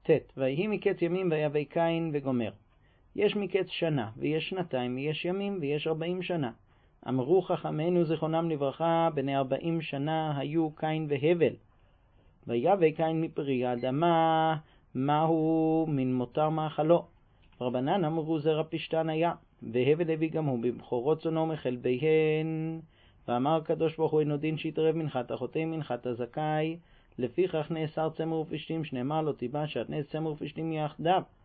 ויהי מקץ ימים ויבא קין וגומר. יש מקץ שנה, ויש שנתיים, ויש ימים, ויש 40 שנה. אמרו חכמינו זיכרונם לברכה, בני 40 שנה היו קין והבל. ויבא קין מפרי האדמה, מהו מן מותר מאכלו. רבנן אמרו זרע פשתן היה, והבל הביא גם הוא בבחורות צונו מחלביהן. ואמר הקדוש ברוך הוא אינו דין שיתערב מנחת החוטא מנחת הזכאי, לפיכך נאסר צמר ופשתים, שנאמר לא תיבש שעטנז צמר ופשתים יחדיו.